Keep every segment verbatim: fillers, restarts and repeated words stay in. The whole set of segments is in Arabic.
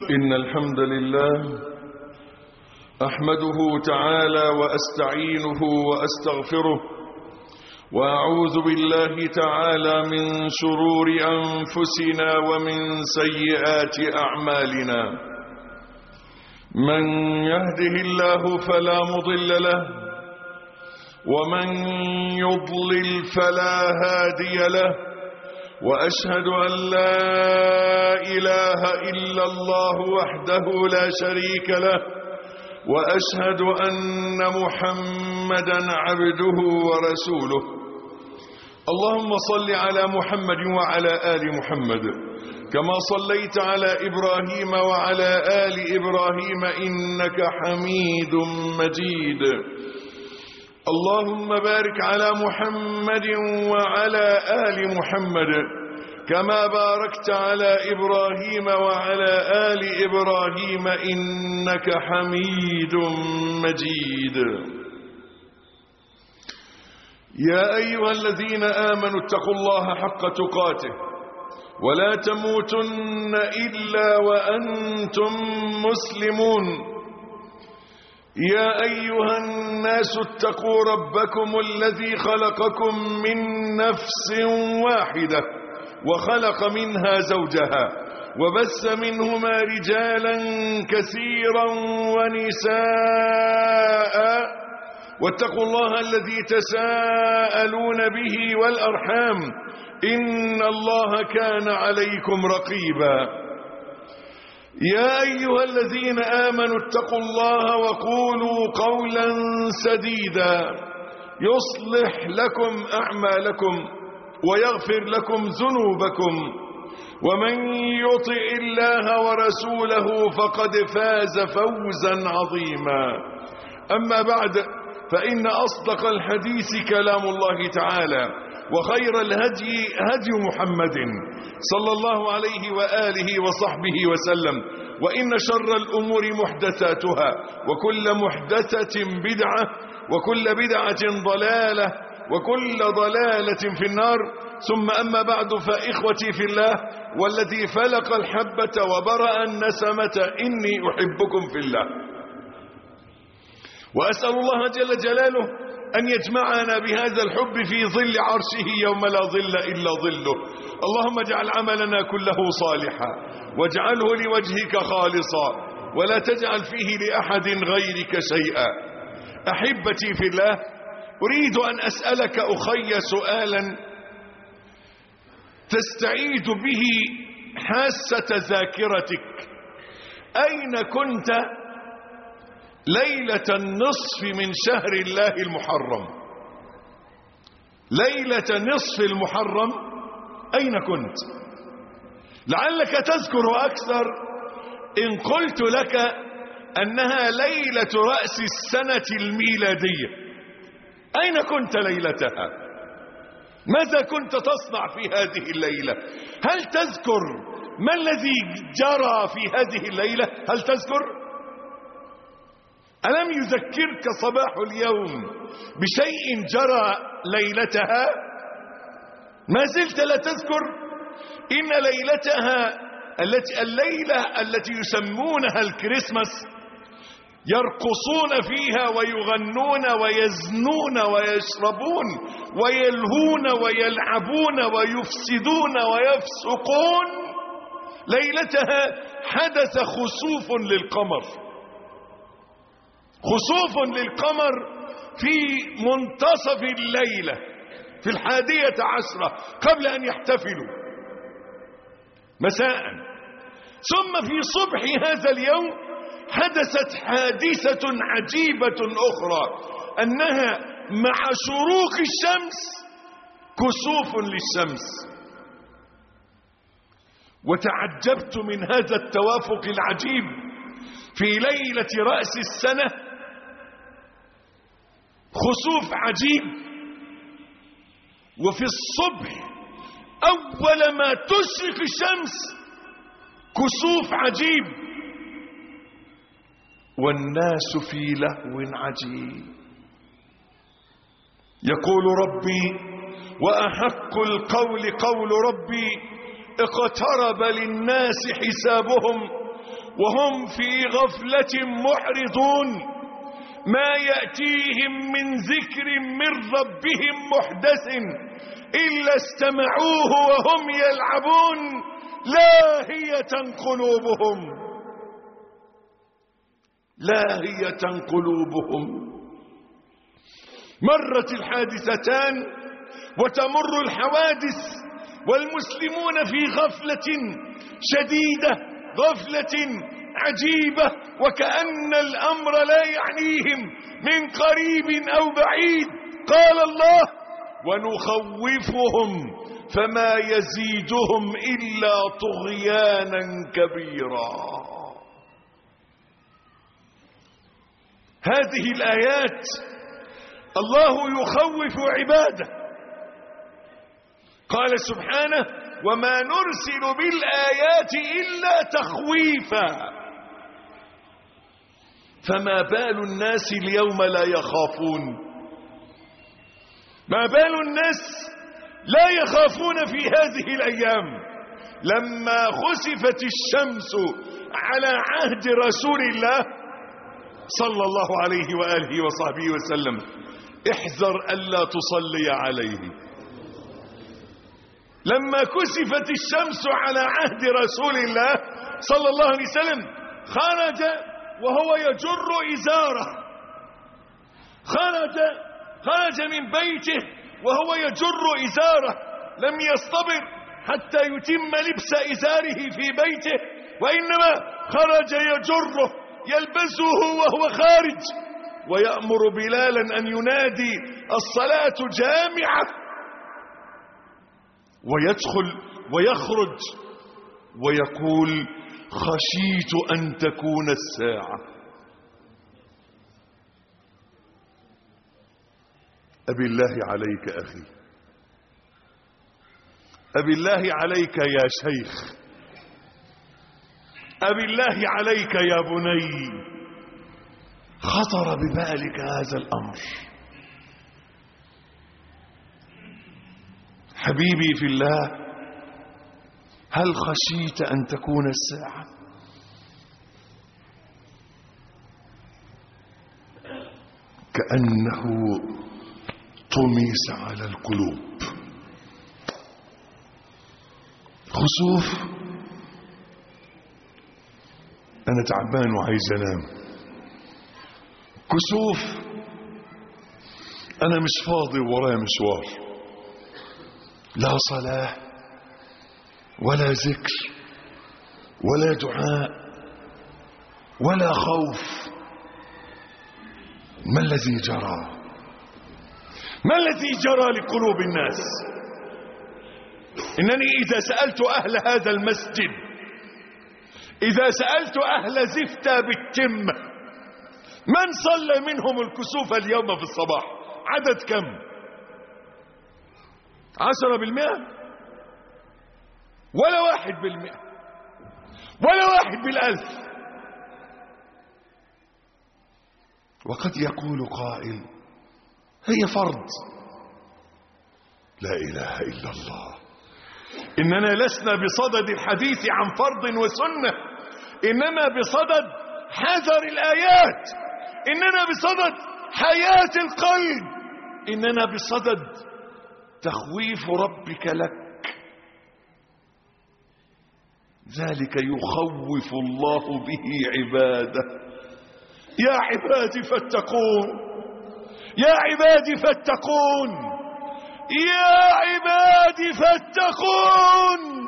إن الحمد لله أحمده تعالى وأستعينه وأستغفره وأعوذ بالله تعالى من شرور أنفسنا ومن سيئات أعمالنا. من يهده الله فلا مضل له ومن يضلل فلا هادي له، وأشهد أن لا إله إلا الله وحده لا شريك له، وأشهد أن محمدا عبده ورسوله. اللهم صل على محمد وعلى آل محمد كما صليت على إبراهيم وعلى آل إبراهيم إنك حميد مجيد. اللهم بارك على محمد وعلى آل محمد كما باركت على إبراهيم وعلى آل إبراهيم إنك حميد مجيد. يا أيها الذين آمنوا اتقوا الله حق تقاته ولا تموتن إلا وأنتم مسلمون. يا أيها الناس اتقوا ربكم الذي خلقكم من نفس واحدة وخلق منها زوجها وبث منهما رجالا كثيرا ونساء، واتقوا الله الذي تساءلون به والأرحام إن الله كان عليكم رقيبا. يا أيها الذين آمنوا اتقوا الله وقولوا قولا سديدا يصلح لكم أعمالكم ويغفر لكم ذنوبكم، ومن يطع الله ورسوله فقد فاز فوزا عظيما. أما بعد، فإن أصدق الحديث كلام الله تعالى، وخير الهدي هدي محمد صلى الله عليه وآله وصحبه وسلم، وإن شر الأمور محدثاتها، وكل محدثة بدعة، وكل بدعة ضلالة، وكل ضلالة في النار. ثم أما بعد، فإخوتي في الله والذي فلق الحبة وبرأ النسمة إني أحبكم في الله، وأسأل الله جل جلاله أن يجمعنا بهذا الحب في ظل عرشه يوم لا ظل إلا ظله. اللهم اجعل عملنا كله صالحا واجعله لوجهك خالصا ولا تجعل فيه لأحد غيرك شيئا. أحبتي في الله، أريد أن أسألك أخي سؤالا تستعيد به حاسة ذاكرتك. أين كنت ليلة النصف من شهر الله المحرم؟ ليلة نصف المحرم أين كنت؟ لعلك تذكر أكثر إن قلت لك أنها ليلة رأس السنة الميلادية. أين كنت ليلتها؟ ماذا كنت تصنع في هذه الليلة؟ هل تذكر ما الذي جرى في هذه الليلة؟ هل تذكر؟ ألم يذكرك صباح اليوم بشيء جرى ليلتها؟ ما زلت لا تذكر؟ إن ليلتها التي الليلة التي يسمونها الكريسماس يرقصون فيها ويغنون ويزنون ويشربون ويلهون ويلعبون ويفسدون ويفسقون، ليلتها حدث خسوف للقمر. خسوف للقمر في منتصف الليلة في الحادية عشرة قبل أن يحتفلوا مساء. ثم في صبح هذا اليوم حدثت حادثة عجيبة أخرى، أنها مع شروق الشمس كسوف للشمس. وتعجبت من هذا التوافق العجيب في ليلة رأس السنة، خسوف عجيب، وفي الصبح أول ما تشرق الشمس كسوف عجيب، والناس في لهو عجيب. يقول ربي وأحق القول قول ربي اقترب للناس حسابهم وهم في غفلة معرضون ما يأتيهم من ذكر من ربهم محدث إلا استمعوه وهم يلعبون لاهية قلوبهم لاهية قلوبهم. مرت الحادثتان وتمر الحوادث والمسلمون في غفلة شديدة، غفلة عجيبة، وكأن الأمر لا يعنيهم من قريب أو بعيد. قال الله: ونخوفهم فما يزيدهم إلا طغيانا كبيرا. هذه الآيات الله يخوف عباده. قال سبحانه: وما نرسل بالآيات إلا تخويفا. فما بال الناس اليوم لا يخافون؟ ما بال الناس لا يخافون في هذه الأيام؟ لما خسفت الشمس على عهد رسول الله صلى الله عليه وآله وصحبه وسلم: احذر ألا تصلي عليه. لما كسفت الشمس على عهد رسول الله صلى الله عليه وسلم خرج وهو يجر إزاره، خرج خرج من بيته وهو يجر إزاره، لم يصطبر حتى يتم لبس إزاره في بيته، وإنما خرج يجره يلبسه وهو خارج، ويأمر بلالا أن ينادي الصلاة جامعة، ويدخل ويخرج ويقول: خشيت أن تكون الساعة. أبي الله عليك أخي، أبي الله عليك يا شيخ، أبي الله عليك يا بني، خطر ببالك هذا الأمر؟ حبيبي في الله، هل خشيت أن تكون الساعة؟ كأنه طمس على القلوب. خسوف، أنا تعبان وعايز أنام. كسوف، أنا مش فاضي ورايا مشوار، لا صلاة ولا ذكر ولا دعاء ولا خوف. ما الذي جرى؟ ما الذي جرى لقلوب الناس؟ إنني إذا سألت أهل هذا المسجد، إذا سألت أهل زفتة بالتمة، من صلى منهم الكسوف اليوم في الصباح؟ عدد كم؟ عشرة بالمئة؟ ولا واحد بالمئة؟ ولا واحد بالألف؟ وقد يقول قائل: هي فرض. لا إله إلا الله. إننا لسنا بصدد الحديث عن فرض وسنة، إنما بصدد حذر الآيات، إننا بصدد حياة القلب، إننا بصدد تخويف ربك لك. ذلك يخوف الله به عباده. يا عبادي فاتقون، يا عبادي فاتقون، يا عبادي فاتقون.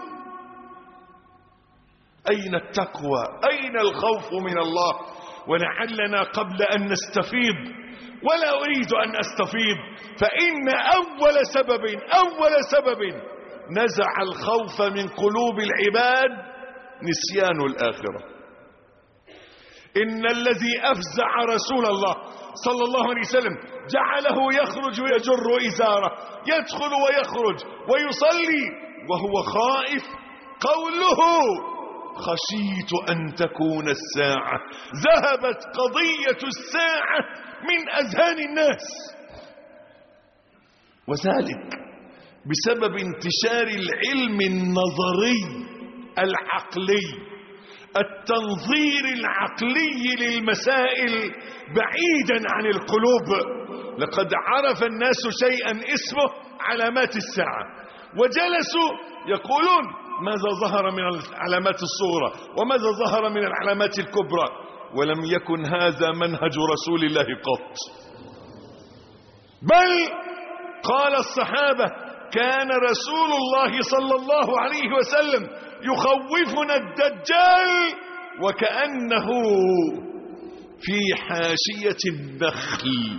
أين التقوى؟ أين الخوف من الله؟ ولعلنا قبل أن نستفيض، ولا أريد أن أستفيض، فإن أول سبب أول سبب نزع الخوف من قلوب العباد نسيان الآخرة. إن الذي أفزع رسول الله صلى الله عليه وسلم جعله يخرج ويجر إزاره، يدخل ويخرج ويصلي وهو خائف، قوله: خشيت أن تكون الساعة. ذهبت قضية الساعة من أذهان الناس، وذلك بسبب انتشار العلم النظري العقلي التنظير العقلي للمسائل بعيدا عن القلوب. لقد عرف الناس شيئا اسمه علامات الساعة، وجلسوا يقولون ماذا ظهر من العلامات الصغرى وماذا ظهر من العلامات الكبرى، ولم يكن هذا منهج رسول الله قط. بل قال الصحابة كان رسول الله صلى الله عليه وسلم يخوفنا الدجال وكأنه في حاشية النخل.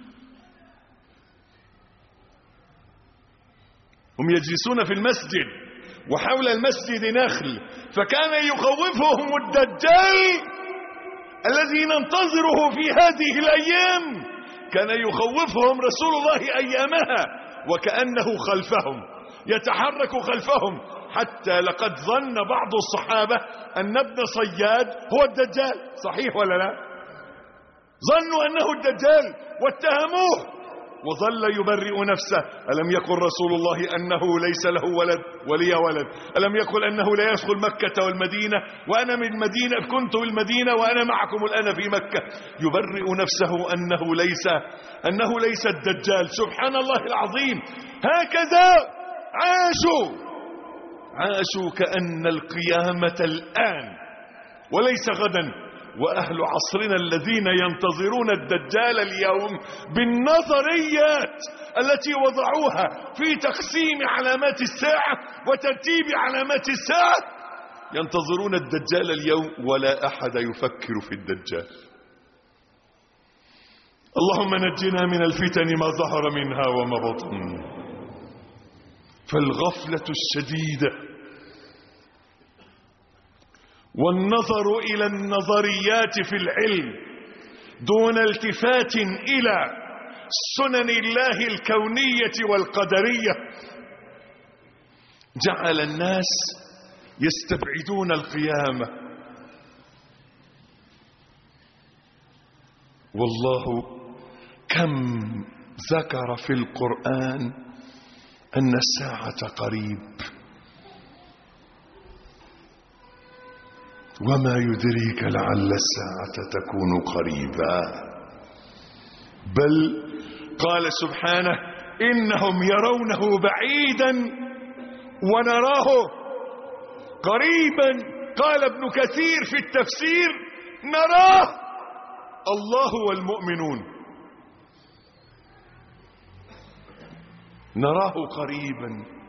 هم يجلسون في المسجد وحول المسجد نخل، فكان يخوفهم الدجال الذي ننتظره في هذه الأيام، كان يخوفهم رسول الله أيامها وكأنه خلفهم يتحرك خلفهم، حتى لقد ظن بعض الصحابة أن ابن صياد هو الدجال. صحيح ولا لا؟ ظنوا أنه الدجال واتهموه، وظل يبرئ نفسه. ألم يقل رسول الله أنه ليس له ولد ولي ولد؟ ألم يقل أنه لا يدخل مكة والمدينة وأنا من المدينة، كنت بالمدينة وأنا معكم الآن في مكة؟ يبرئ نفسه أنه ليس أنه ليس الدجال. سبحان الله العظيم. هكذا عاشوا عاشوا كأن القيامة الآن وليس غدا. وأهل عصرنا الذين ينتظرون الدجال اليوم بالنظريات التي وضعوها في تقسيم علامات الساعة وترتيب علامات الساعة، ينتظرون الدجال اليوم ولا أحد يفكر في الدجال. اللهم نجنا من الفتن ما ظهر منها وما بطن. فالغفلة الشديدة والنظر إلى النظريات في العلم دون التفات إلى سنن الله الكونية والقدرية جعل الناس يستبعدون القيامة. والله كم ذكر في القرآن أن الساعة قريب، وما يدريك لعل الساعة تكون قريبا. بل قال سبحانه إنهم يرونه بعيدا ونراه قريبا. قال ابن كثير في التفسير نراه الله والمؤمنون، نراه قريبا.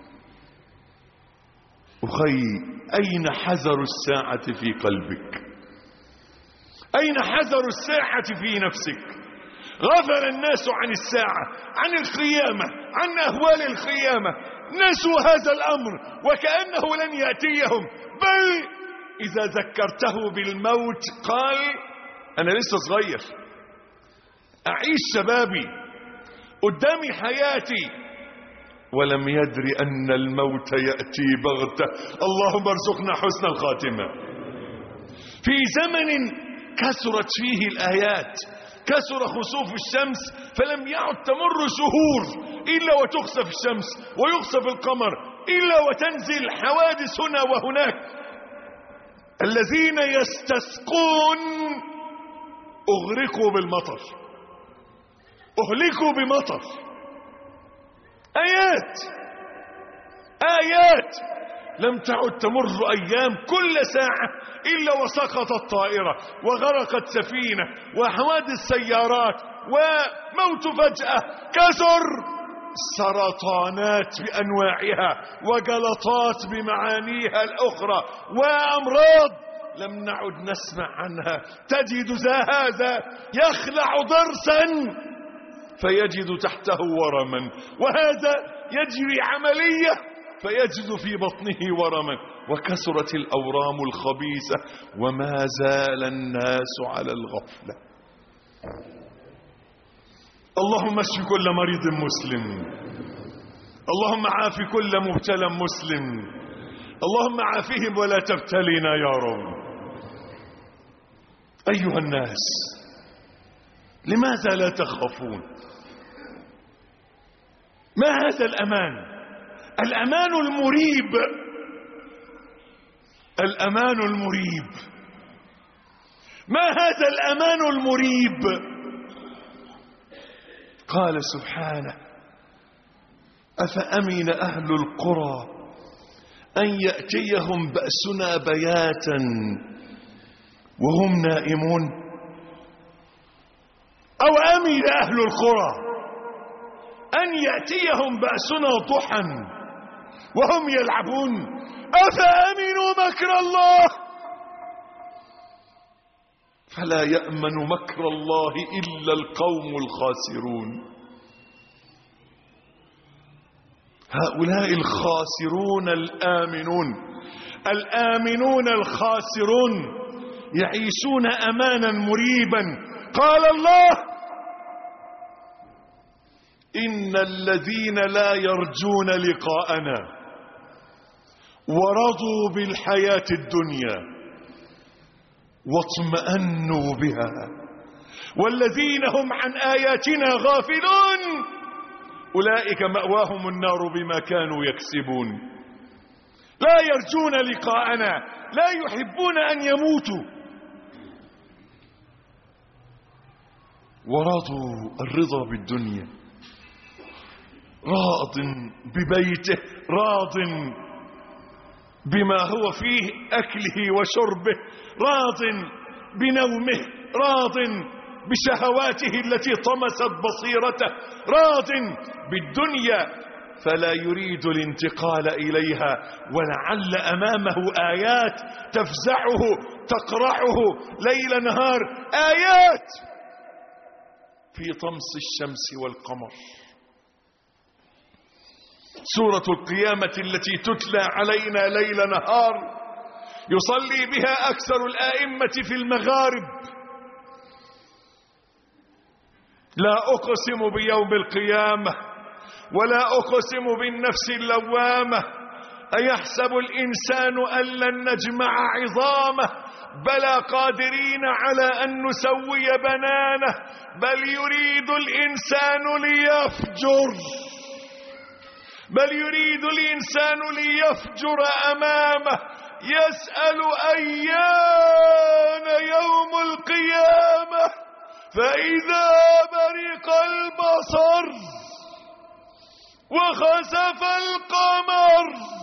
أخي، أين حذر الساعة في قلبك؟ أين حذر الساعة في نفسك؟ غفل الناس عن الساعة، عن القيامة، عن أهوال القيامة، نسوا هذا الأمر وكأنه لن يأتيهم. بل إذا ذكرته بالموت قال أنا لسه صغير، أعيش شبابي، قدامي حياتي، ولم يدر أن الموت يأتي بغتة. اللهم ارزقنا حسن الخاتمة. في زمن كثرت فيه الآيات، كثر خسوف الشمس فلم يعد تمر شهور إلا وتخسف الشمس ويخسف القمر، إلا وتنزل حوادث هنا وهناك. الذين يستسقون أغرقوا بالمطر، أهلكوا بمطر. آيات آيات لم تعد تمر أيام كل ساعة إلا وسقطت طائرة وغرقت سفينة وحوادث سيارات وموت فجأة. كثر سرطانات بأنواعها وجلطات بمعانيها الأخرى وأمراض لم نعد نسمع عنها. تجد ذا هذا يخلع ضرسا فيجد تحته ورما، وهذا يجري عملية فيجد في بطنه ورما. وكثرت الأورام الخبيثة وما زال الناس على الغفلة. اللهم اشف كل مريض مسلم، اللهم عاف كل مبتلى مسلم، اللهم عافهم ولا تبتلينا يا رب. أيها الناس، لماذا لا تخافون؟ ما هذا الأمان؟ الأمان المريب الأمان المريب. ما هذا الأمان المريب؟ قال سبحانه: أفأمن أهل القرى أن يأتيهم بأسنا بياتا وهم نائمون. أو أمن أهل القرى أن يأتيهم بأسنا ضحى وهم يلعبون. أفأمنوا مكر الله فلا يأمن مكر الله إلا القوم الخاسرون. هؤلاء الخاسرون الآمنون، الآمنون الخاسرون يعيشون أمانا مريبا. قال الله: إن الذين لا يرجون لقاءنا ورضوا بالحياة الدنيا واطمأنوا بها والذين هم عن آياتنا غافلون أولئك مأواهم النار بما كانوا يكسبون. لا يرجون لقاءنا، لا يحبون أن يموتوا. ورضوا، الرضا بالدنيا، راض ببيته، راض بما هو فيه، أكله وشربه، راض بنومه، راض بشهواته التي طمست بصيرته، راض بالدنيا، فلا يريد الانتقال إليها. ولعل أمامه آيات تفزعه تقرعه ليل نهار، آيات في طمس الشمس والقمر. سورة القيامة التي تتلى علينا ليل نهار يصلي بها أكثر الآئمة في المغارب. لا أقسم بيوم القيامة ولا أقسم بالنفس اللوامة أيحسب الإنسان أن لن نجمع عظامه بلى قادرين على أن نسوي بنانه بل يريد الإنسان ليفجر بل يريد الإنسان ليفجر أمامه يسأل أيان يوم القيامة فإذا برق البصر وخسف القمر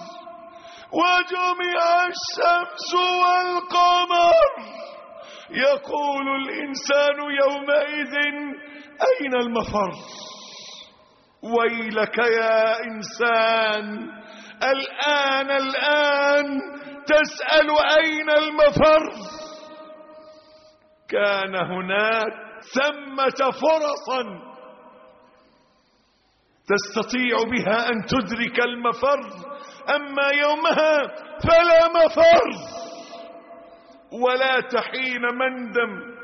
وجمع الشمس والقمر يقول الإنسان يومئذ أين المفر. ويلك يا إنسان، الآن الآن تسأل أين المفر. كان هناك ثمة فرصا تستطيع بها أن تدرك المفر، أما يومها فلا مفر ولا تحين مندم.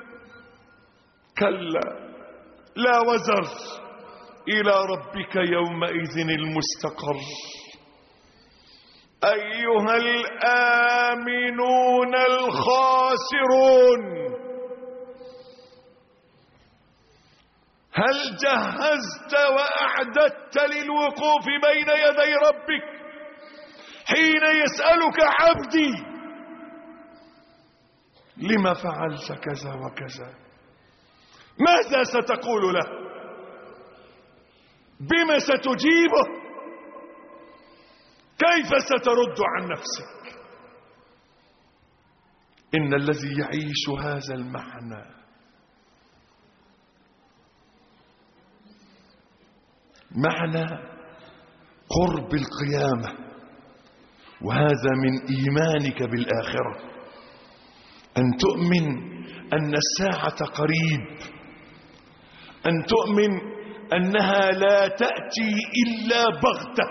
كلا لا وزر، إلى ربك يومئذ المستقر. أيها الآمنون الخاسرون، هل جهزت وأعددت للوقوف بين يدي ربك حين يسألك عبدي لما فعلت كذا وكذا؟ ماذا ستقول له؟ بما ستجيبه؟ كيف سترد عن نفسك؟ إن الذي يعيش هذا المعنى معنى قرب القيامة، وهذا من إيمانك بالآخرة، أن تؤمن أن الساعة قريب، أن تؤمن أنها لا تأتي إلا بغتة،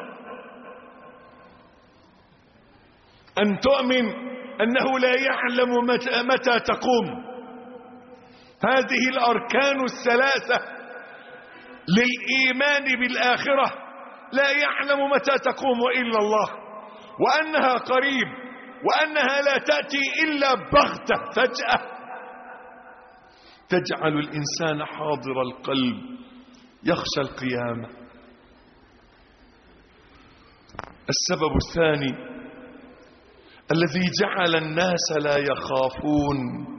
أن تؤمن أنه لا يعلم متى, متى تقوم. هذه الأركان الثلاثة للإيمان بالآخرة، لا يعلم متى تقوم إلا الله، وأنها قريب، وأنها لا تأتي إلا بغتة فجأة تجعل الإنسان حاضر القلب يخشى القيامة. السبب الثاني الذي جعل الناس لا يخافون.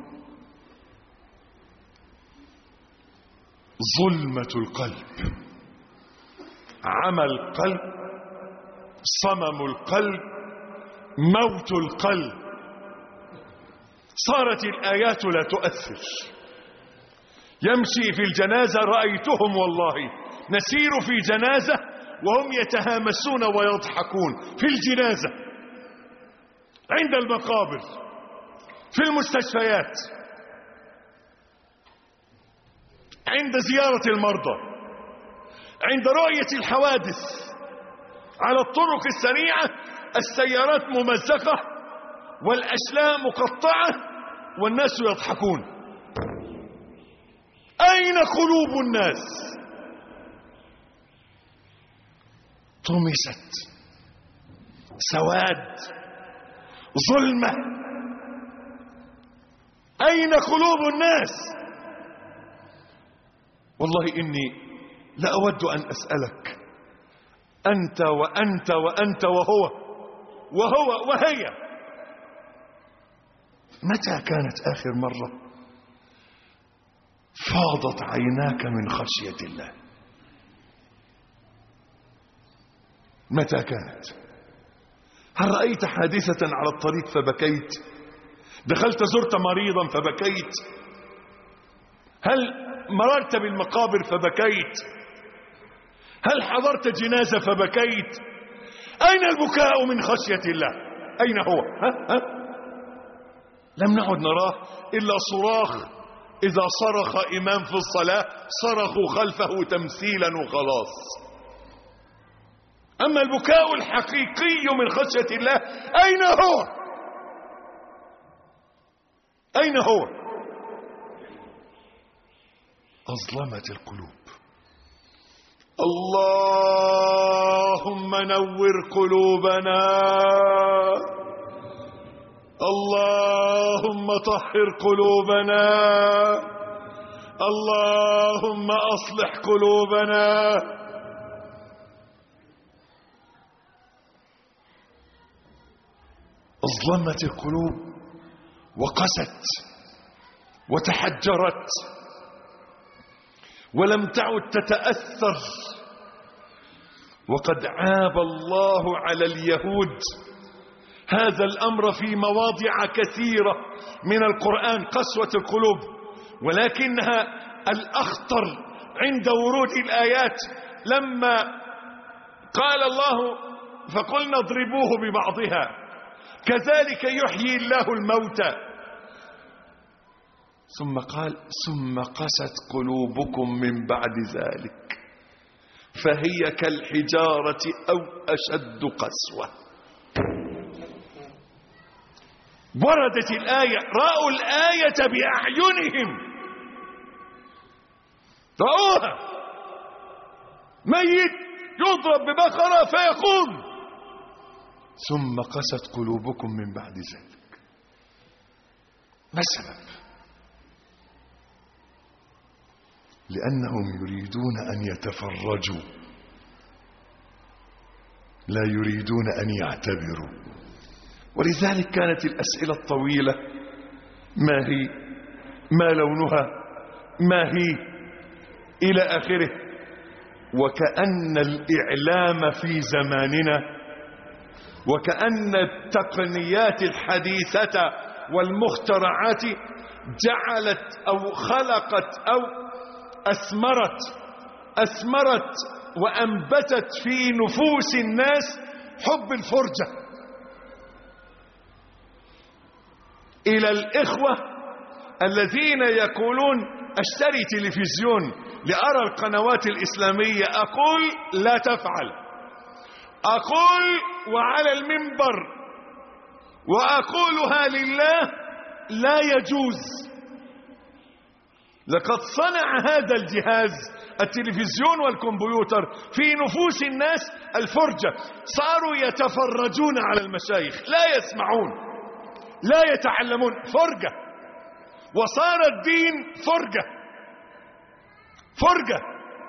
ظلمة القلب، عمى القلب، صمم القلب، موت القلب. صارت الآيات لا تؤثر. يمشي في الجنازة، رأيتهم والله نسير في جنازة وهم يتهامسون ويضحكون في الجنازة، عند المقابر، في المستشفيات، عند زيارة المرضى، عند رؤية الحوادث على الطرق السريعة، السيارات ممزقة والأشلاء مقطعة والناس يضحكون. أين قلوب الناس؟ طمست، سواد، ظلمة. أين قلوب الناس؟ والله إني لا أود أن أسألك، أنت وأنت وأنت وهو وهو وهي، متى كانت آخر مرة فاضت عيناك من خشية الله؟ متى كانت؟ هل رأيت حادثة على الطريق فبكيت؟ دخلت زرت مريضا فبكيت؟ هل مررت بالمقابر فبكيت؟ هل حضرت جنازة فبكيت؟ أين البكاء من خشية الله؟ أين هو؟ ها؟ ها؟ لم نعد نراه إلا صراخ، إذا صرخ إمام في الصلاة صرخوا خلفه تمثيلا وخلاص. أما البكاء الحقيقي من خشية الله أين هو؟ أين هو؟ أظلمت القلوب. اللهم نور قلوبنا، اللهم طهر قلوبنا، اللهم أصلح قلوبنا. أظلمت القلوب وقست وتحجرت ولم تعد تتأثر. وقد عاب الله على اليهود هذا الأمر في مواضع كثيرة من القرآن، قسوة القلوب، ولكنها الأخطر عند ورود الآيات لما قال الله فقلنا اضربوه ببعضها كذلك يحيي الله الموتى، ثم قال ثم قست قلوبكم من بعد ذلك فهي كالحجارة أو أشد قسوة. وردت الآية، رأوا الآية بأعينهم، رأوها، ميت يضرب ببقرة فيقوم، ثم قست قلوبكم من بعد ذلك. ما السبب؟ لأنهم يريدون أن يتفرجوا، لا يريدون أن يعتبروا. ولذلك كانت الأسئلة الطويلة: ما هي؟ ما لونها؟ ما هي؟ إلى آخره. وكأن الإعلام في زماننا، وكأن التقنيات الحديثة والمخترعات جعلت أو خلقت أو أثمرت أثمرت وأنبتت في نفوس الناس حب الفرجة. إلى الإخوة الذين يقولون اشتري تلفزيون لأرى القنوات الإسلامية، أقول لا تفعل، أقول وعلى المنبر وأقولها لله لا يجوز. لقد صنع هذا الجهاز التلفزيون والكمبيوتر في نفوس الناس الفرجة، صاروا يتفرجون على المشايخ، لا يسمعون، لا يتعلمون، فرجة. وصار الدين فرجة، فرجة،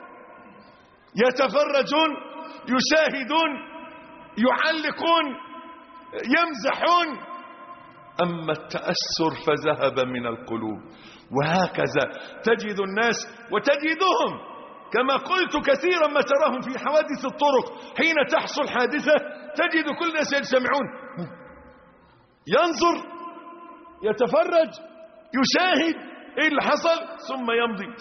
يتفرجون، يشاهدون، يعلقون، يمزحون، أما التأثر فذهب من القلوب. وهكذا تجد الناس وتجدهم كما قلت كثيرا ما تراهم في حوادث الطرق. حين تحصل حادثة تجد كل الناس يجتمعون، ينظر، يتفرج، يشاهد ايه اللي حصل ثم يمضي،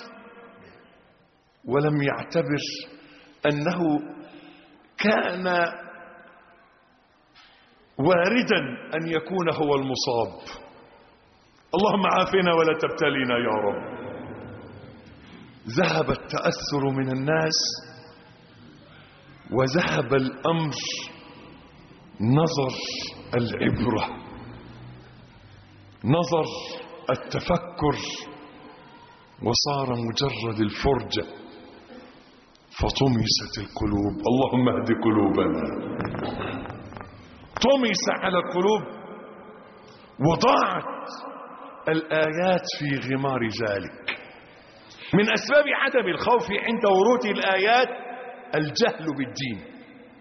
ولم يعتبر أنه كان واردا أن يكون هو المصاب. اللهم عافنا ولا تبتلينا يا رب. ذهب التأثر من الناس وذهب الأمر نظر العبرة، نظر التفكر، وصار مجرد الفرجة، فطمست القلوب. اللهم اهد قلوبنا. طمس على القلوب وضاعت الآيات في غمار ذلك. من أسباب عدم الخوف عند ورود الآيات الجهل بالدين.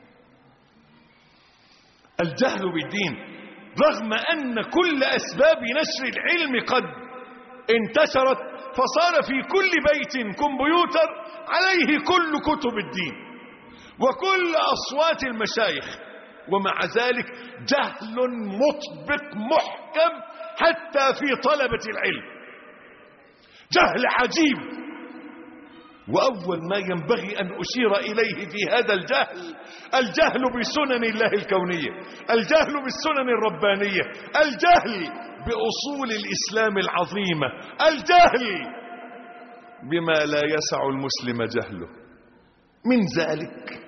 الجهل بالدين رغم أن كل أسباب نشر العلم قد انتشرت، فصار في كل بيت كمبيوتر عليه كل كتب الدين وكل أصوات المشايخ، ومع ذلك جهل مطبق محكم حتى في طلبة العلم، جهل عجيب. وأول ما ينبغي أن أشير إليه في هذا الجهل الجهل بسنن الله الكونية، الجهل بالسنن الربانية، الجهل بأصول الإسلام العظيمة، الجهل بما لا يسع المسلم جهله. من ذلك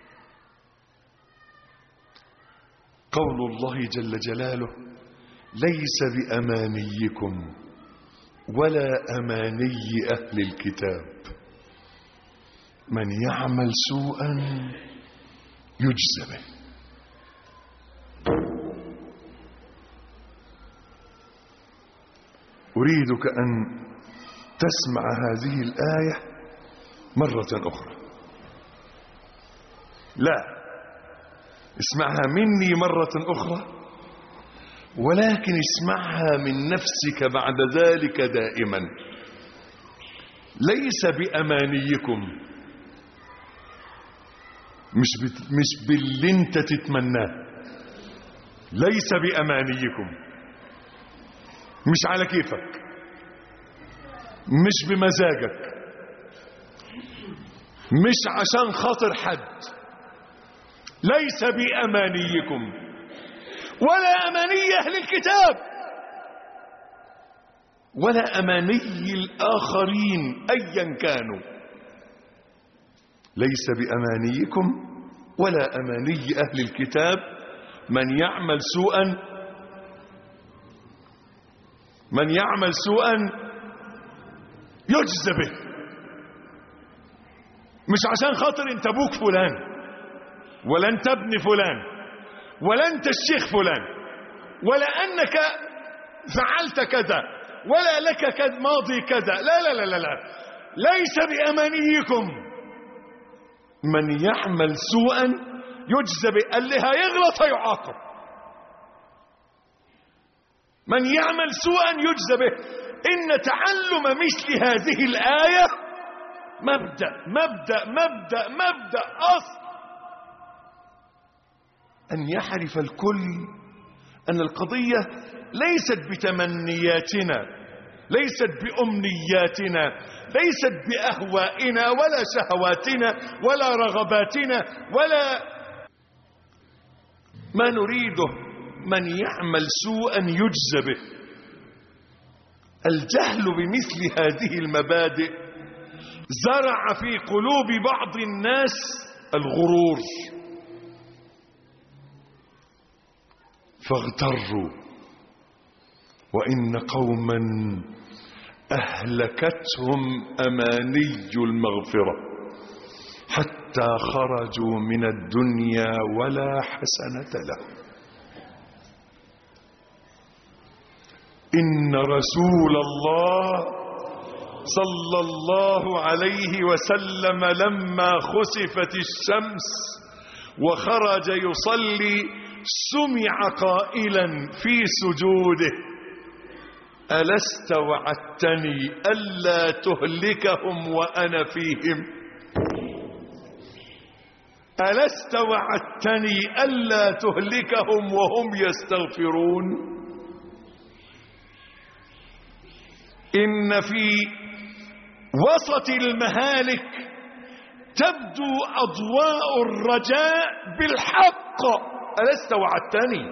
قول الله جل جلاله: ليس بأمانيكم ولا أماني أهل الكتاب من يعمل سوءا يجزى به. أريدك أن تسمع هذه الآية مرة أخرى، لا اسمعها مني مرة أخرى، ولكن اسمعها من نفسك بعد ذلك دائما. ليس بأمانيكم، مش بت... مش باللي انت تتمناه. ليس بأمانيكم، مش على كيفك، مش بمزاجك، مش عشان خاطر حد. ليس بأمانيكم ولا أماني أهل الكتاب ولا أماني الآخرين أيا كانوا. ليس بأمانيكم ولا أماني أهل الكتاب من يعمل سوءا من يعمل سوءا يجزى به. مش عشان خاطر انت ابوك فلان ولا انت ابن فلان ولا انت الشيخ فلان ولا انك فعلت كذا ولا لك كذا ماضي كذا. لا لا لا لا, لا. ليس بأمانيكم من يعمل سوءا يجزى به. اللي هيغلط هيعاقب. من يعمل سوءا يجزى به. إن تعلم مثل هذه الآية مبدأ مبدأ مبدأ مبدأ أصل أن يعرف الكل أن القضية ليست بتمنياتنا، ليست بأمنياتنا، ليست بأهوائنا ولا شهواتنا ولا رغباتنا ولا ما نريده. من يعمل سوءا يجزى به. الجهل بمثل هذه المبادئ زرع في قلوب بعض الناس الغرور فاغتروا، وإن قوما أهلكتهم أماني المغفرة حتى خرجوا من الدنيا ولا حسنة لهم. إن رسول الله صلى الله عليه وسلم لما خسفت الشمس وخرج يصلي سمع قائلا في سجوده: ألست وعدتني ألا تهلكهم وأنا فيهم؟ ألست وعدتني ألا تهلكهم وهم يستغفرون؟ إن في وسط المهالك تبدو أضواء الرجاء بالحق. ألست وعدتني؟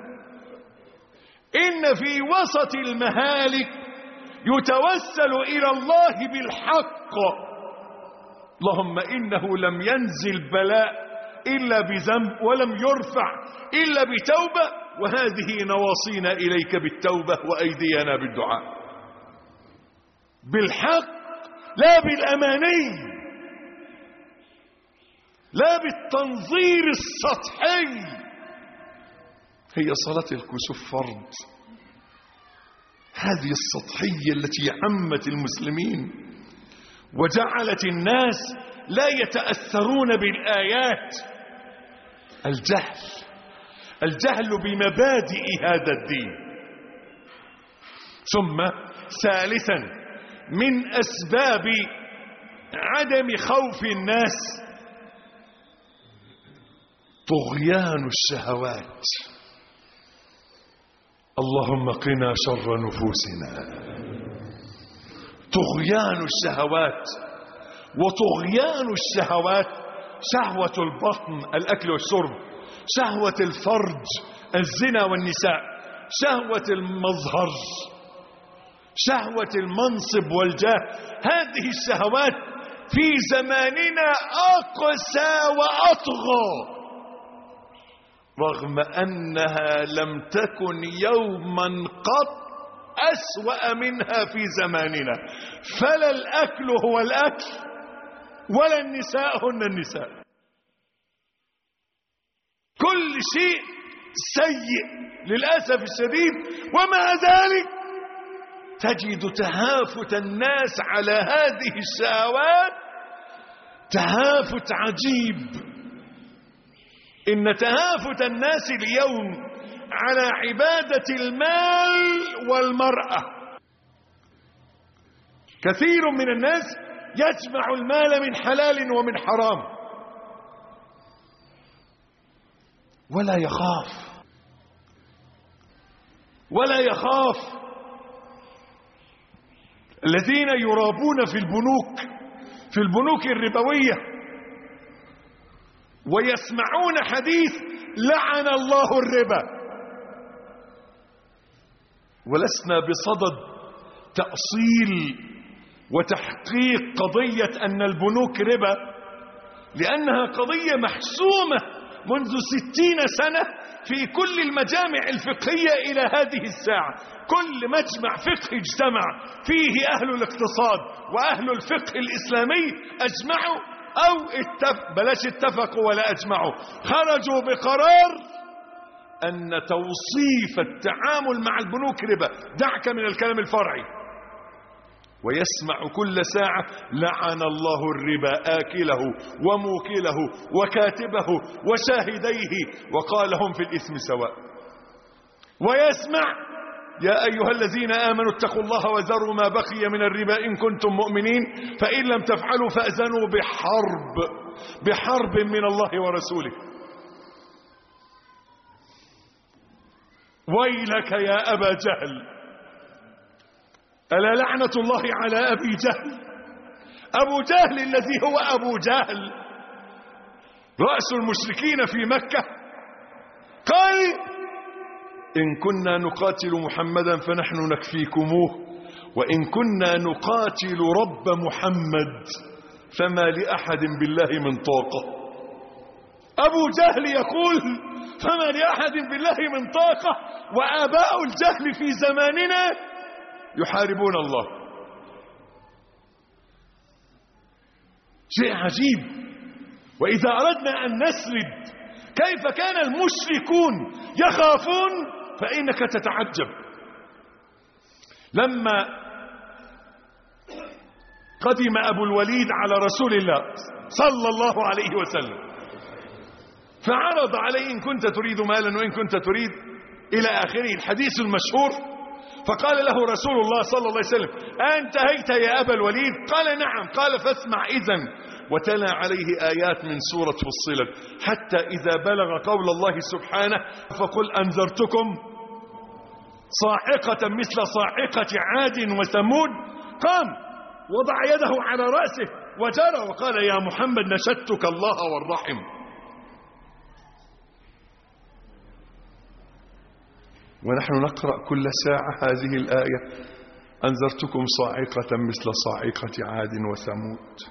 إن في وسط المهالك يتوسل إلى الله بالحق. اللهم إنه لم ينزل بلاء إلا بذنب ولم يرفع إلا بتوبة، وهذه نواصينا إليك بالتوبة وأيدينا بالدعاء بالحق، لا بالأماني، لا بالتنظير السطحي. هي صلاة الكسوف فرض، هذه السطحية التي عمت المسلمين وجعلت الناس لا يتأثرون بالآيات. الجهل الجهل بمبادئ هذا الدين. ثم ثالثا من أسباب عدم خوف الناس طغيان الشهوات. اللهم قنا شر نفوسنا. طغيان الشهوات، وطغيان الشهوات شهوة البطن الأكل والشرب، شهوة الفرج الزنا والنساء، شهوة المظهر، شهوة المنصب والجاه. هذه الشهوات في زماننا أقسى وأطغى، رغم أنها لم تكن يوما قط أسوأ منها في زماننا. فلا الأكل هو الأكل ولا النساء هن النساء، كل شيء سيء للأسف الشديد. ومع ذلك تجد تهافت الناس على هذه الشهوات تهافت عجيب. إن تهافت الناس اليوم على عبادة المال والمرأة. كثير من الناس يجمع المال من حلال ومن حرام ولا يخاف ولا يخاف. الذين يرابون في البنوك في البنوك الربوية ويسمعون حديث لعن الله الربا، ولسنا بصدد تأصيل وتحقيق قضية أن البنوك ربا، لأنها قضية محسومة منذ ستين سنة في كل المجامع الفقهية إلى هذه الساعة. كل مجمع فقهي اجتمع فيه أهل الاقتصاد وأهل الفقه الإسلامي أجمعوا أو اتفق بلاش اتفقوا ولا أجمعوا، خرجوا بقرار أن توصيف التعامل مع البنوك ربا. دعك من الكلام الفرعي. ويسمع كل ساعة لعن الله الربا آكله وموكله وكاتبه وشاهديه وقال هم في الإثم سواء. ويسمع يا أيها الذين آمنوا اتقوا الله وذروا ما بقي من الربا إن كنتم مؤمنين فإن لم تفعلوا فأذنوا بحرب بحرب من الله ورسوله. ويلك يا أبا جهل، ألا لعنة الله على أبي جهل. أبو جهل الذي هو أبو جهل رأس المشركين في مكة قال إن كنا نقاتل محمدا فنحن نكفيكموه، وإن كنا نقاتل رب محمد فما لأحد بالله من طاقة. أبو جهل يقول فما لأحد بالله من طاقة، وآباء الجهل في زماننا يحاربون الله. شيء عجيب. وإذا أردنا أن نسرد كيف كان المشركون يخافون فإنك تتعجب. لما قدم أبو الوليد على رسول الله صلى الله عليه وسلم فعرض عليه إن كنت تريد مالا وإن كنت تريد إلى آخره الحديث المشهور. فقال له رسول الله صلى الله عليه وسلم أنتهيت يا أبا الوليد؟ قال نعم. قال فاسمع إذن، وتلا عليه آيات من سورة فصلت حتى إذا بلغ قول الله سبحانه فقل أنذرتكم صاعقة مثل صاعقة عاد وثمود، قام وضع يده على رأسه وجرى وقال يا محمد نشدتك الله والرحم. ونحن نقرأ كل ساعة هذه الآية أنذرتكم صاعقة مثل صاعقة عاد وثمود.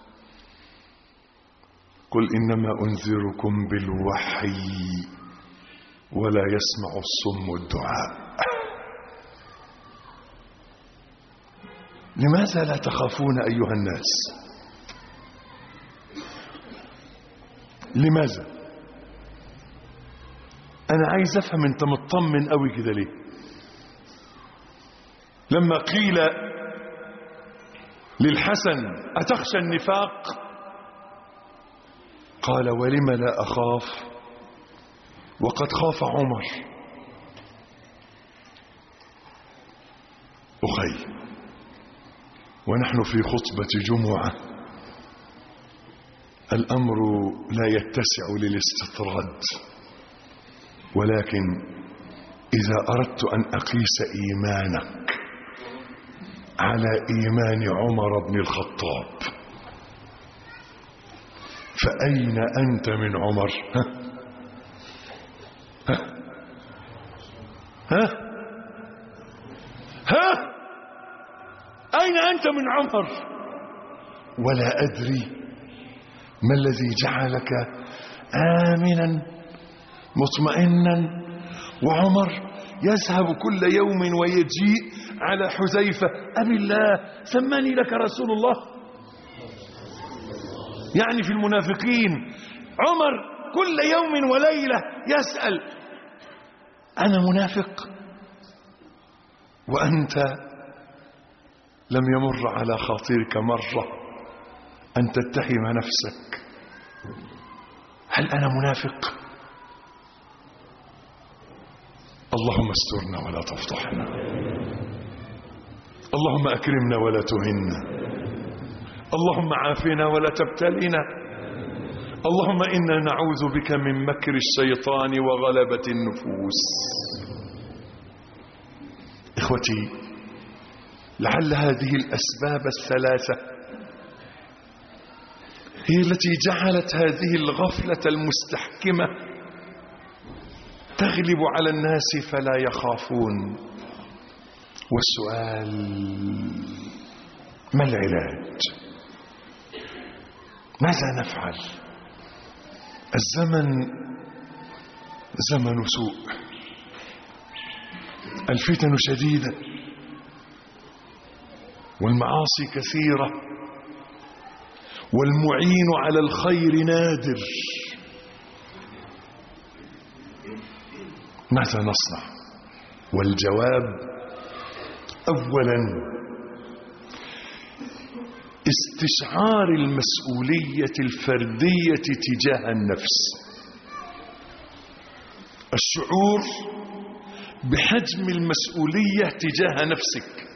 قل إنما أنذركم بالوحي ولا يسمع الصم الدعاء. لماذا لا تخافون أيها الناس؟ لماذا؟ أنا عايز أفهم أنت مطمن قوي كده ليه؟ لما قيل للحسن أتخشى النفاق؟ قال ولم لا أخاف وقد خاف عمر. أخي، ونحن في خطبة جمعة، الأمر لا يتسع للاستطراد، ولكن إذا أردت أن أقيس إيمانك على إيمان عمر بن الخطاب فأين أنت من عمر؟ ها؟ ها؟ ها؟ ها؟ أين أنت من عمر؟ ولا أدري ما الذي جعلك آمنا مطمئنا وعمر يذهب كل يوم ويجيء على حذيفة أبي الله سماني لك رسول الله. يعني في المنافقين عمر كل يوم وليلة يسأل أنا منافق؟ وأنت لم يمر على خاطرك مرة أن تتهم نفسك هل أنا منافق؟ اللهم استرنا ولا تفضحنا، اللهم أكرمنا ولا تهنا، اللهم عافنا ولا تبتلنا، اللهم إنا نعوذ بك من مكر الشيطان وغلبة النفوس. إخوتي، لعل هذه الأسباب الثلاثة هي التي جعلت هذه الغفلة المستحكمة تغلب على الناس فلا يخافون. والسؤال ما العلاج؟ ماذا نفعل؟ الزمن زمن سوء، الفتن شديدة والمعاصي كثيرة والمعين على الخير نادر. ماذا نصنع؟ والجواب أولا استشعار المسؤولية الفردية تجاه النفس، الشعور بحجم المسؤولية تجاه نفسك.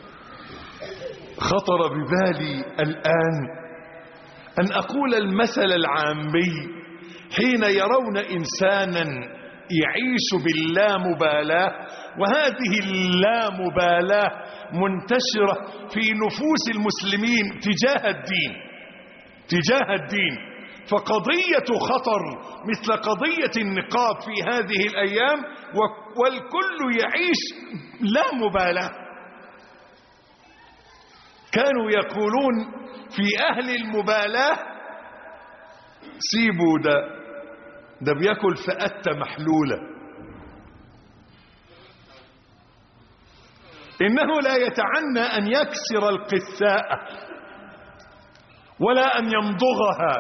خطر ببالي الآن أن أقول المثل العامي حين يرون إنسانا يعيش باللامبالاة، وهذه اللامبالاة منتشرة في نفوس المسلمين تجاه الدين تجاه الدين فقضية خطر مثل قضية النقاب في هذه الأيام والكل يعيش لامبالاة. كانوا يقولون في أهل المبالاة سيبوا ده ده بياكل فأتة محلولة، إنه لا يتعنى أن يكسر القثاء ولا أن يمضغها،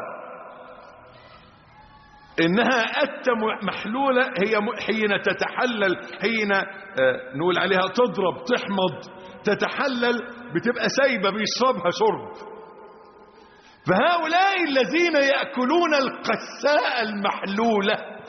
إنها أتة محلولة هي حين تتحلل، حين نقول عليها تضرب تحمض تتحلل بتبقى سايبة بيشربها شرب. فهؤلاء الذين يأكلون القثاء المحلولة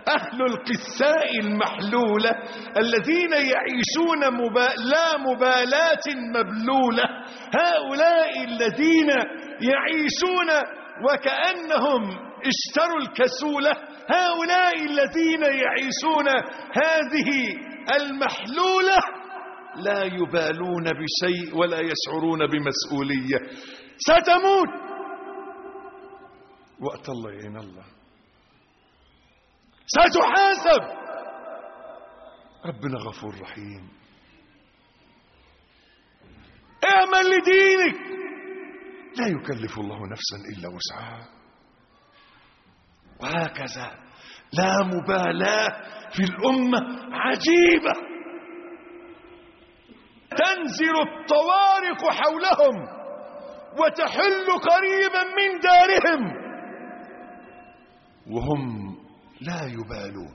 أهل القساء المحلولة الذين يعيشون مبا... لا مبالاة مبلولة، هؤلاء الذين يعيشون وكأنهم اشتروا الكسولة، هؤلاء الذين يعيشون هذه المحلولة لا يبالون بشيء ولا يشعرون بمسؤولية. ستموت وقت الله يعين الله، ستحاسب، ربنا غفور رحيم. اعمل لدينك، لا يكلف الله نفسا إلا وسعها. وهكذا لا مبالاة في الأمة عجيبة، تنزل الطوارق حولهم وتحل قريبا من دارهم وهم لا يبالون.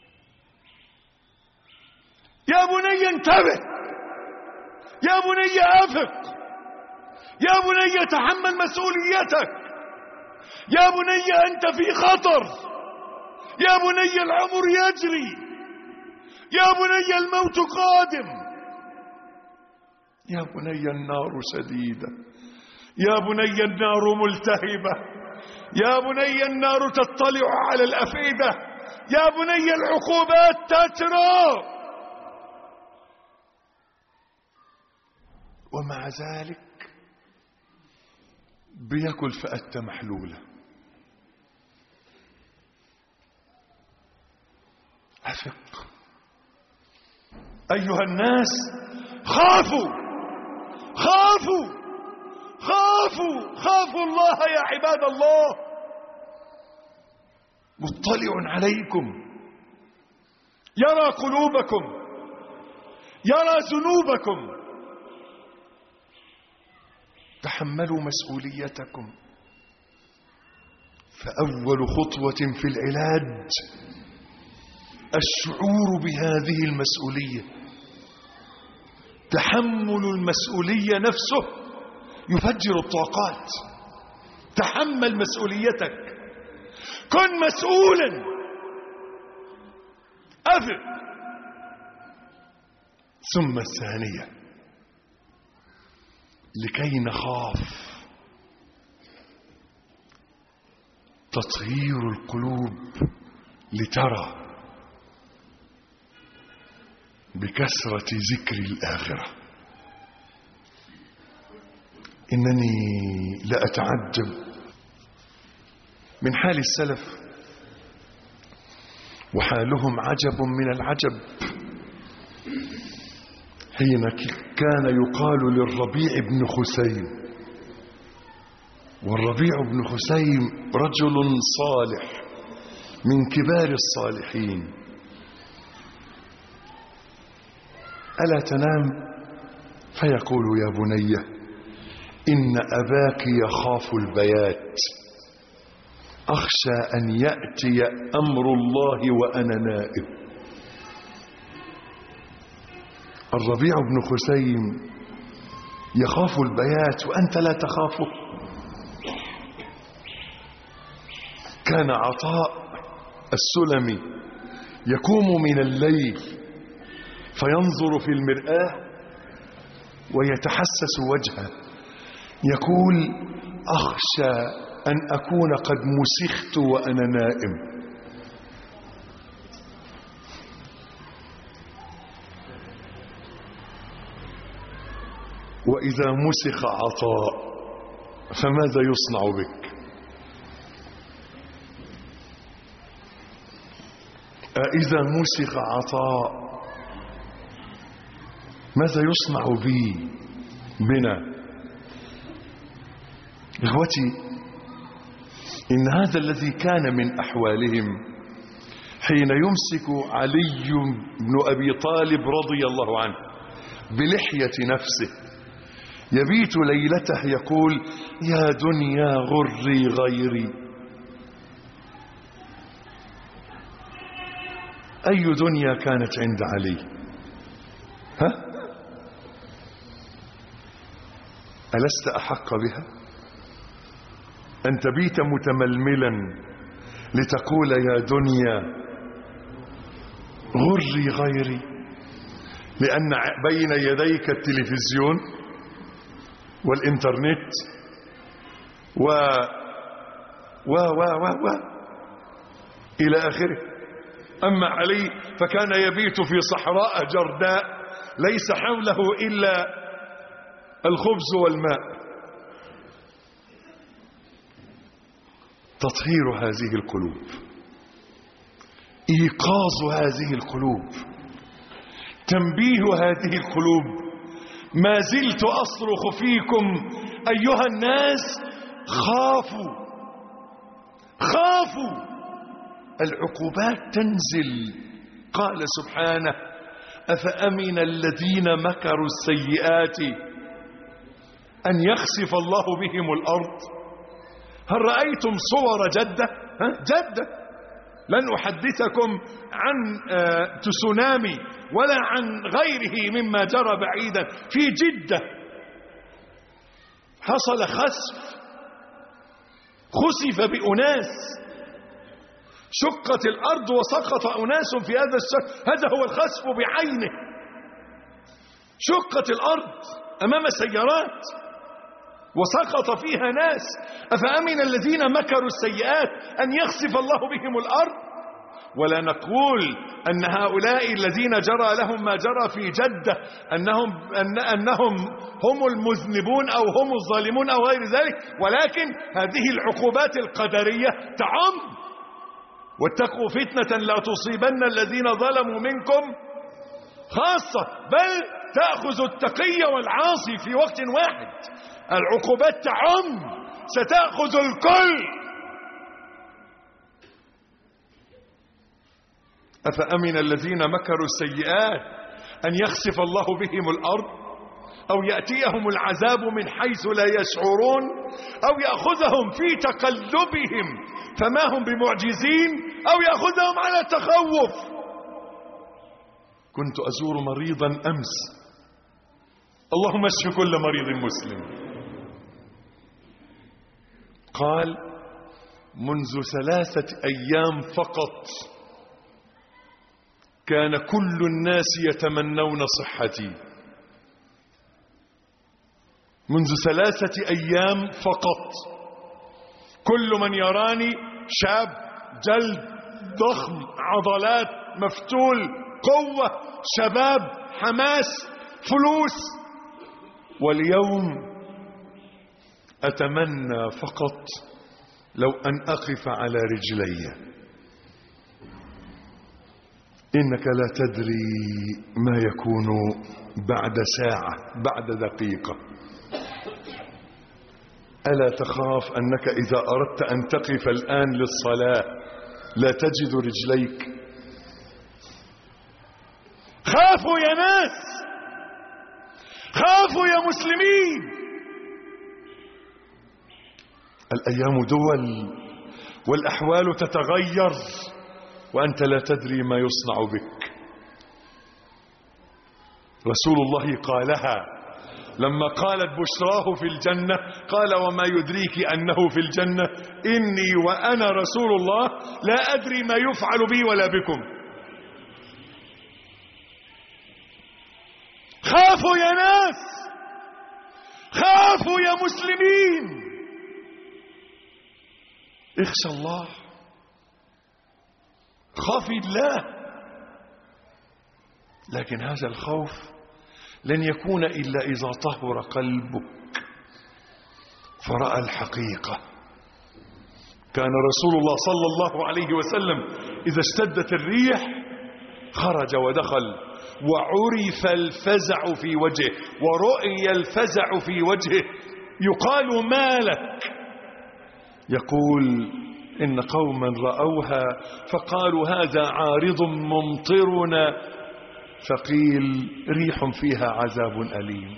يا بني انتبه، يا بني أفق، يا بني تحمل مسؤوليتك، يا بني أنت في خطر، يا بني العمر يجري، يا بني الموت قادم، يا بني النار شديدة، يا بني النار ملتهبة، يا بني النار تطلع على الأفئدة، يا بني العقوبات تترى. ومع ذلك بياكل فأتة محلولة. أفق أيها الناس، خافوا خافوا خافوا خافوا الله يا عباد الله. مطلع عليكم، يرى قلوبكم، يرى ذنوبكم. تحملوا مسؤوليتكم. فأول خطوة في العلاج الشعور بهذه المسؤولية. تحمل المسؤولية نفسه يفجر الطاقات. تحمل مسؤوليتك، كن مسؤولا، أفق. ثم الثانية لكي نخاف تطهير القلوب لترى بكثرة ذكر الآخرة. إنني لأتعجب من حال السلف، وحالهم عجب من العجب. حين كان يقال للربيع بن خثيم، والربيع بن خثيم رجل صالح من كبار الصالحين: ألا تنام؟ فيقول: يا بني إن أباك يخاف البيات، أخشى أن يأتي أمر الله وأنا نائم. الربيع بن خثيم يخاف البيات وأنت لا تخافه. كان عطاء السلمي يقوم من الليل فينظر في المرآة ويتحسس وجهه، يقول: أخشى أن أكون قد مسخت وأنا نائم. وإذا مسخ عطاء فماذا يصنع بك؟ إذا مسخ عطاء ماذا يصنع بي بنا؟ إخوتي، إن هذا الذي كان من أحوالهم حين يمسك علي بن أبي طالب رضي الله عنه بلحية نفسه يبيت ليلته يقول: يا دنيا غري غيري. أي دنيا كانت عند علي؟ ها؟ ألست أحق بها؟ أن تبيت متململا لتقول: يا دنيا غري غيري، لأن بين يديك التلفزيون والإنترنت و و و و و إلى آخره. أما علي فكان يبيت في صحراء جرداء ليس حوله إلا الخبز والماء. تطهير هذه القلوب، إيقاظ هذه القلوب، تنبيه هذه القلوب. ما زلت أصرخ فيكم أيها الناس، خافوا خافوا، العقوبات تنزل. قال سبحانه: أفأمن الذين مكروا السيئات أن يخسف الله بهم الأرض. هل رأيتم صور جدة؟ ها؟ جدة، لن أحدثكم عن تسونامي ولا عن غيره مما جرى بعيدا. في جدة حصل خسف، خسف بأناس، شقت الأرض وسقط أناس في هذا الشق. هذا هو الخسف بعينه. شقت الأرض أمام سيارات وسقط فيها ناس. أفأمن الذين مكروا السيئات أن يخسف الله بهم الأرض. ولا نقول أن هؤلاء الذين جرى لهم ما جرى في جدة أنهم, أن أنهم هم المذنبون أو هم الظالمون أو غير ذلك، ولكن هذه العقوبات القدرية تعم. واتقوا فتنة لا تصيبن الذين ظلموا منكم خاصة، بل تأخذ التقي والعاصي في وقت واحد. العقوبات تعم، ستأخذ الكل. أفأمن الذين مكروا السيئات أن يخسف الله بهم الأرض أو يأتيهم العذاب من حيث لا يشعرون أو يأخذهم في تقلبهم فما هم بمعجزين أو يأخذهم على التخوف. كنت أزور مريضا أمس، اللهم اشف كل مريض مسلم. قال: منذ ثلاثة أيام فقط كان كل الناس يتمنون صحتي. منذ ثلاثة أيام فقط كل من يراني شاب جلد ضخم، عضلات، مفتول، قوة، شباب، حماس، فلوس. واليوم أتمنى فقط لو أن أقف على رجلي. إنك لا تدري ما يكون بعد ساعة، بعد دقيقة. ألا تخاف أنك إذا أردت أن تقف الآن للصلاة لا تجد رجليك؟ خافوا يا ناس، خافوا يا مسلمين. الأيام دول والأحوال تتغير وأنت لا تدري ما يصنع بك. رسول الله قالها لما قالت بشراه في الجنة، قال: وما يدريك أنه في الجنة؟ إني وأنا رسول الله لا أدري ما يفعل بي ولا بكم. خافوا يا ناس، خافوا يا مسلمين. اخشى الله، خاف الله. لكن هذا الخوف لن يكون إلا إذا طهر قلبك فرأى الحقيقة. كان رسول الله صلى الله عليه وسلم إذا اشتدت الريح خرج ودخل وعرف الفزع في وجهه، ورؤي الفزع في وجهه. يقال: ما لك؟ يقول: إن قوما رأوها فقالوا هذا عارض ممطرنا، فقيل: ريح فيها عذاب أليم.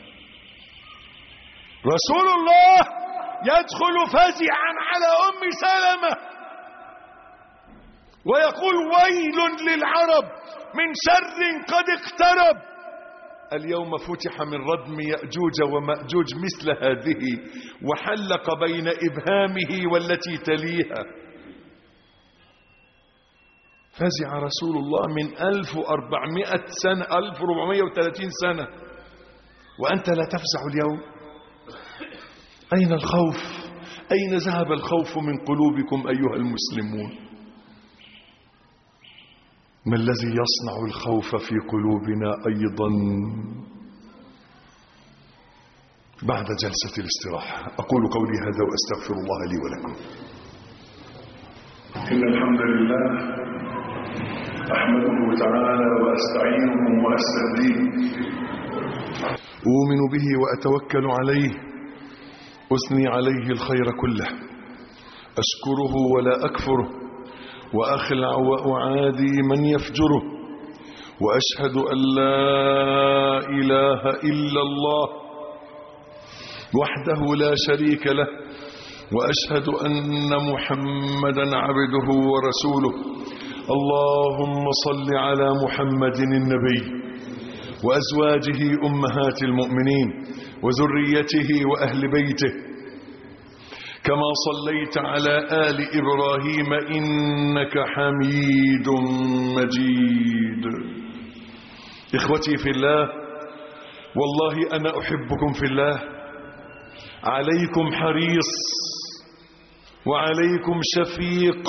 رسول الله يدخل فزعا على أم سلمة ويقول: ويل للعرب من شر قد اقترب. اليوم فتح من ردم يأجوج ومأجوج مثل هذه، وحلق بين إبهامه والتي تليها. فزع رسول الله من ألف وأربعمائة سنة، ألف وأربعمائة وثلاثين سنة، وأنت لا تفزع اليوم. أين الخوف؟ أين ذهب الخوف من قلوبكم أيها المسلمون؟ ما الذي يصنع الخوف في قلوبنا أيضا؟ بعد جلسة الاستراحة أقول قولي هذا وأستغفر الله لي ولكم. إن الحمد لله أحمده تعالى وأستعينه وأستهديه، أؤمن به وأتوكل عليه، أثني عليه الخير كله، أشكره ولا أكفره، وأخلع وأعادي من يفجره، وأشهد أن لا إله إلا الله وحده لا شريك له، وأشهد أن محمدا عبده ورسوله. اللهم صل على محمد النبي وأزواجه أمهات المؤمنين وذريته وأهل بيته، كما صليت على آل إبراهيم إنك حميد مجيد. إخوتي في الله، والله أنا أحبكم في الله، عليكم حريص وعليكم شفيق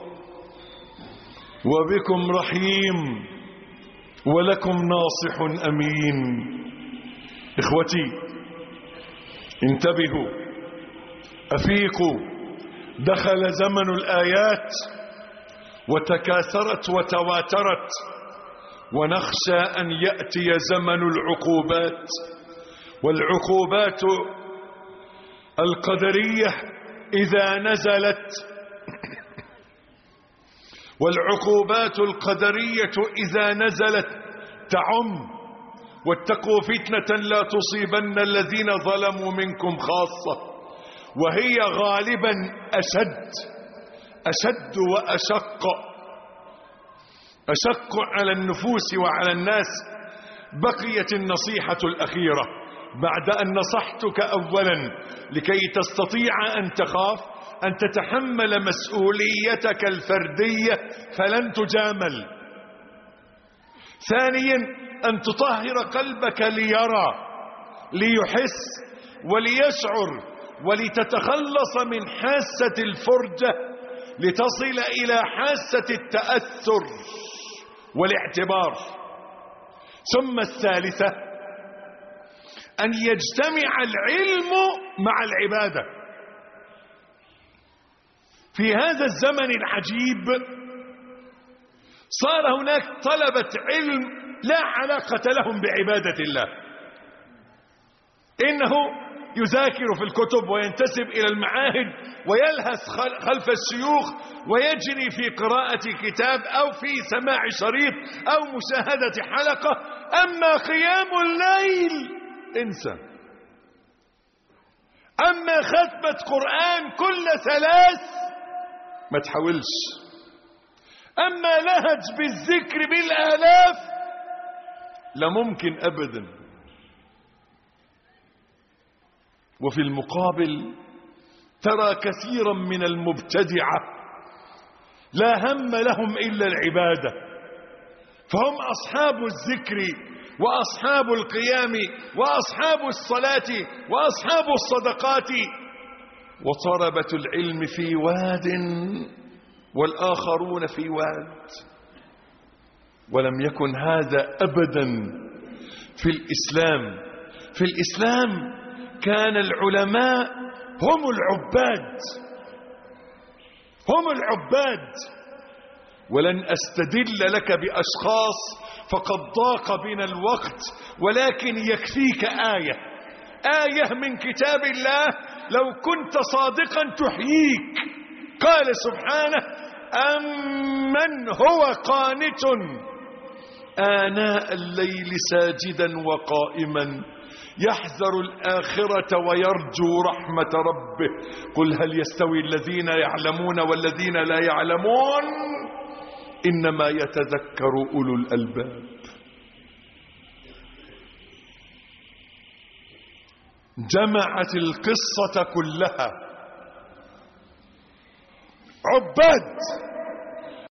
وبكم رحيم ولكم ناصح أمين. إخوتي انتبهوا، أفيقوا، دخل زمن الآيات وتكاثرت وتواترت، ونخشى أن يأتي زمن العقوبات، والعقوبات القدرية إذا نزلت والعقوبات القدرية إذا نزلت تعم. واتقوا فتنة لا تصيبن الذين ظلموا منكم خاصة، وهي غالبا أشد أشد وأشق أشق على النفوس وعلى الناس. بقيت النصيحة الأخيرة بعد أن نصحتك أولا لكي تستطيع أن تخاف أن تتحمل مسؤوليتك الفردية فلن تجامل. ثانيا أن تطهر قلبك ليرى، ليحس وليشعر، ولتتخلص من حاسة الفرجة لتصل إلى حاسة التأثر والاعتبار. ثم الثالثة أن يجتمع العلم مع العبادة. في هذا الزمن العجيب صار هناك طلبة علم لا علاقة لهم بعبادة الله، إنه يذاكر في الكتب وينتسب إلى المعاهد ويلهث خلف الشيوخ ويجري في قراءة كتاب أو في سماع شريط أو مشاهدة حلقة، أما قيام الليل انسى، أما ختمة قرآن كل ثلاث ما تحاولش، أما لهج بالذكر بالآلاف لا ممكن أبدا. وفي المقابل ترى كثيرا من المبتدعة لا هم لهم إلا العبادة، فهم أصحاب الذكر وأصحاب القيام وأصحاب الصلاة وأصحاب الصدقات، وطلبة العلم في واد والآخرون في واد. ولم يكن هذا أبدا في الإسلام. في الإسلام كان العلماء هم العباد، هم العباد. ولن أستدل لك بأشخاص فقد ضاق بنا الوقت، ولكن يكفيك آية آية من كتاب الله لو كنت صادقا تحييك. قال سبحانه: أمن هو قانت آناء الليل ساجدا وقائما يحذر الآخرة ويرجو رحمة ربه قل هل يستوي الذين يعلمون والذين لا يعلمون إنما يتذكر أولو الألباب. جمعت القصة كلها عباد